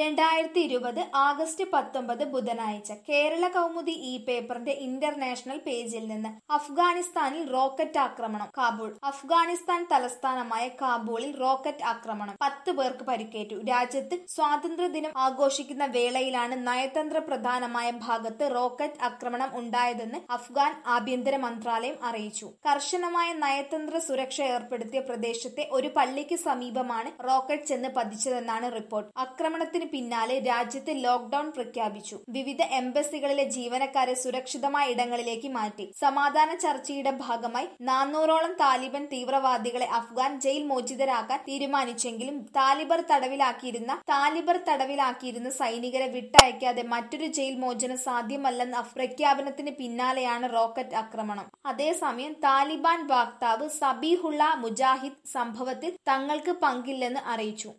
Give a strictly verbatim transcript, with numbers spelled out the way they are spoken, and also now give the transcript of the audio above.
രണ്ടായിരത്തി ഇരുപത് ആഗസ്റ്റ് പത്തൊമ്പത് ബുധനാഴ്ച കേരള കൗമുദി ഈ പേപ്പറിന്റെ ഇന്റർനാഷണൽ പേജിൽ നിന്ന് അഫ്ഗാനിസ്ഥാനിൽ റോക്കറ്റ് ആക്രമണം. കാബൂൾ. അഫ്ഗാനിസ്ഥാൻ തലസ്ഥാനമായ കാബൂളിൽ റോക്കറ്റ് ആക്രമണം. പത്ത് പേർക്ക് പരിക്കേറ്റു. രാജ്യത്ത് സ്വാതന്ത്ര്യദിനം ആഘോഷിക്കുന്ന വേളയിലാണ് നയതന്ത്ര പ്രധാനമായ ഭാഗത്ത് റോക്കറ്റ് ആക്രമണം ഉണ്ടായതെന്ന് അഫ്ഗാൻ ആഭ്യന്തര മന്ത്രാലയം അറിയിച്ചു. കർശനമായ നയതന്ത്ര സുരക്ഷ ഏർപ്പെടുത്തിയ പ്രദേശത്തെ ഒരു പള്ളിക്ക് സമീപമാണ് റോക്കറ്റ് ചെന്ന് പതിച്ചതെന്നാണ് റിപ്പോർട്ട്. ആക്രമണത്തിന് പിന്നാലെ രാജ്യത്ത് ലോക്ഡൌൺ പ്രഖ്യാപിച്ചു. വിവിധ എംബസികളിലെ ജീവനക്കാരെ സുരക്ഷിതമായ ഇടങ്ങളിലേക്ക് മാറ്റി. സമാധാന ചർച്ചയുടെ ഭാഗമായി നാനൂറോളം താലിബാൻ തീവ്രവാദികളെ അഫ്ഗാൻ ജയിൽ മോചിതരാക്കാൻ തീരുമാനിച്ചെങ്കിലും താലിബർ തടവിലാക്കിയിരുന്ന താലിബർ തടവിലാക്കിയിരുന്ന സൈനികരെ വിട്ടയക്കാതെ മറ്റൊരു ജയിൽ മോചനം സാധ്യമല്ലെന്ന പ്രഖ്യാപനത്തിന് പിന്നാലെയാണ് റോക്കറ്റ് ആക്രമണം. അതേസമയം താലിബാൻ വക്താവ് സബീഹുള്ള മുജാഹിദ് സംഭവത്തിൽ തങ്ങൾക്ക് പങ്കില്ലെന്ന് അറിയിച്ചു.